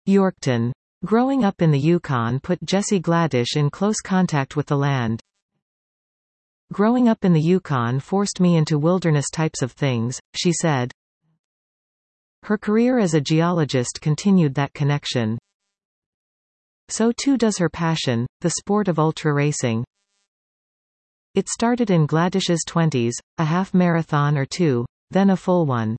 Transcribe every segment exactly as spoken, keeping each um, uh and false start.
Yorkton. Growing up in the Yukon put Jessie Gladish in close contact with the land. Growing up in the Yukon forced me into wilderness types of things, she said. Her career as a geologist continued that connection. So too does her passion, the sport of ultra racing. It started in Gladish's twenties, a half marathon or two, then a full one.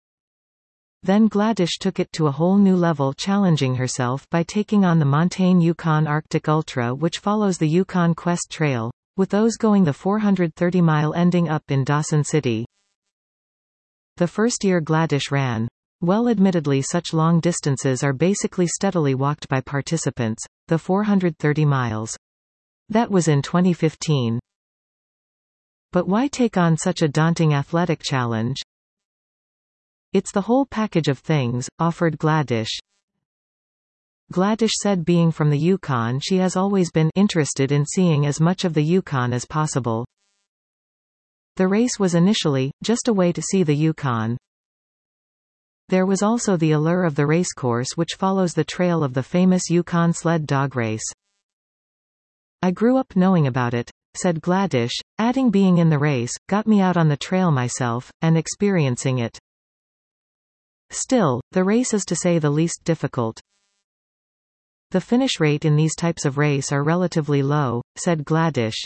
Then Gladish took it to a whole new level, challenging herself by taking on the Montane Yukon Arctic Ultra, which follows the Yukon Quest Trail, with those going the four hundred thirty mile ending up in Dawson City. The first year Gladish ran. Well, admittedly such long distances are basically steadily walked by participants, the four hundred thirty miles. That was in twenty fifteen. But why take on such a daunting athletic challenge? It's the whole package of things, offered Gladish. Gladish said being from the Yukon she has always been interested in seeing as much of the Yukon as possible. The race was initially just a way to see the Yukon. There was also the allure of the racecourse, which follows the trail of the famous Yukon sled dog race. I grew up knowing about it, said Gladish, adding being in the race got me out on the trail myself, and experiencing it. Still, the race is to say the least difficult. The finish rate in these types of race are relatively low, said Gladish.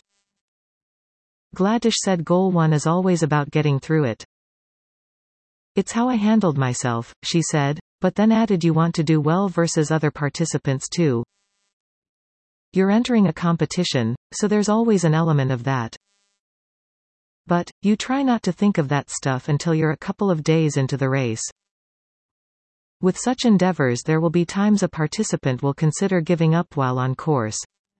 Gladish said goal one is always about getting through it. It's how I handled myself, she said, but then added you want to do well versus other participants too. You're entering a competition, so there's always an element of that. But, you try not to think of that stuff until you're a couple of days into the race. With such endeavors there will be times a participant will consider giving up while on course.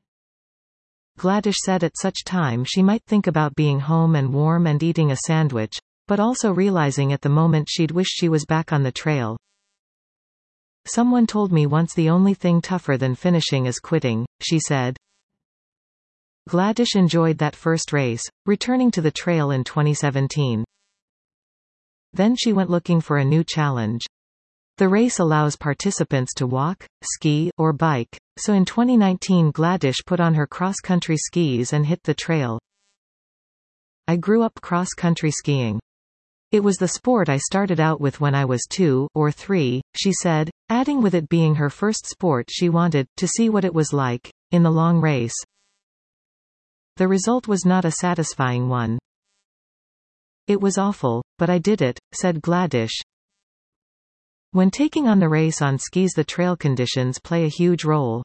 Gladish said at such time she might think about being home and warm and eating a sandwich, but also realizing at the moment she'd wish she was back on the trail. Someone told me once the only thing tougher than finishing is quitting, she said. Gladish enjoyed that first race, returning to the trail in twenty seventeen. Then she went looking for a new challenge. The race allows participants to walk, ski, or bike, so in twenty nineteen Gladish put on her cross-country skis and hit the trail. I grew up cross-country skiing. It was the sport I started out with when I was two or three, she said, adding with it being her first sport she wanted to see what it was like in the long race. The result was not a satisfying one. It was awful, but I did it, said Gladish. When taking on the race on skis the trail conditions play a huge role.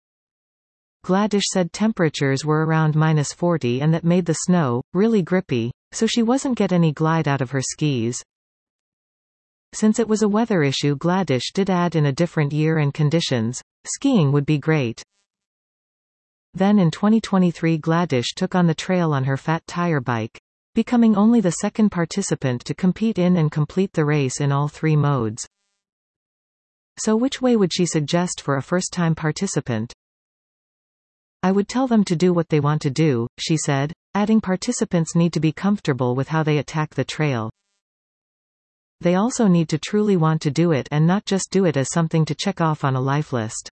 Gladish said temperatures were around minus forty and that made the snow really grippy, so she wasn't get any glide out of her skis. Since it was a weather issue Gladish did add in a different year and conditions, skiing would be great. Then in twenty twenty-three Gladish took on the trail on her fat tire bike, becoming only the second participant to compete in and complete the race in all three modes. So which way would she suggest for a first-time participant? I would tell them to do what they want to do, she said, adding participants need to be comfortable with how they attack the trail. They also need to truly want to do it and not just do it as something to check off on a life list.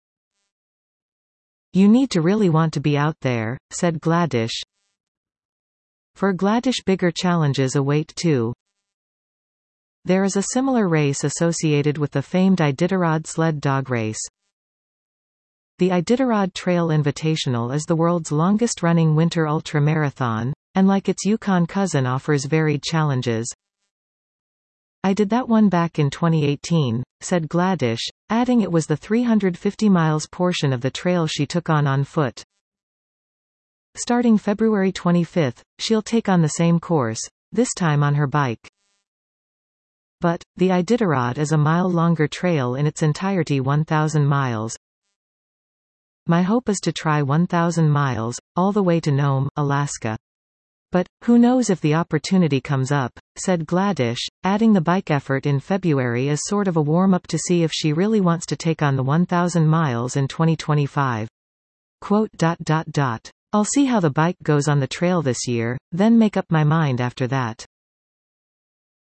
You need to really want to be out there, said Gladish. For Gladish bigger challenges await too. There is a similar race associated with the famed Iditarod sled dog race. The Iditarod Trail Invitational is the world's longest-running winter ultra-marathon, and like its Yukon cousin offers varied challenges. I did that one back in twenty eighteen, said Gladish, adding it was the three hundred fifty miles portion of the trail she took on on foot. Starting February twenty-fifth, she'll take on the same course, this time on her bike. But, the Iditarod is a mile-longer trail in its entirety one thousand miles. My hope is to try one thousand miles, all the way to Nome, Alaska. But, who knows if the opportunity comes up, said Gladish, adding the bike effort in February as sort of a warm-up to see if she really wants to take on the one thousand miles in twenty twenty-five. Quote dot dot dot. I'll see how the bike goes on the trail this year, then make up my mind after that.